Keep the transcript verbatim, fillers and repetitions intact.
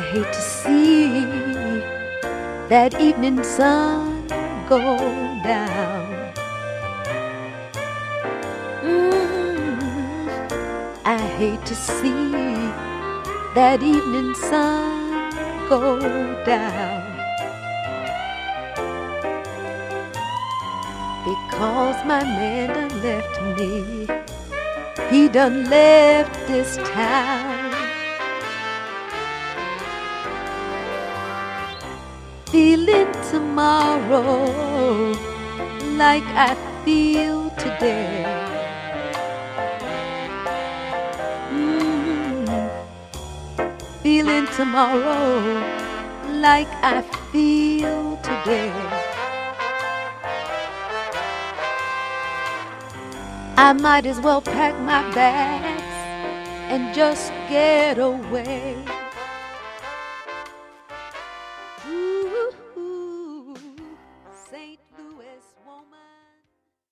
hate to see that evening sun go down. Mm, I hate to see that evening sun go down, because my man done left me. He done left this town. Feeling tomorrow like I feel today. Mm. Feeling tomorrow like I feel today. I might as well pack my bags and just get away.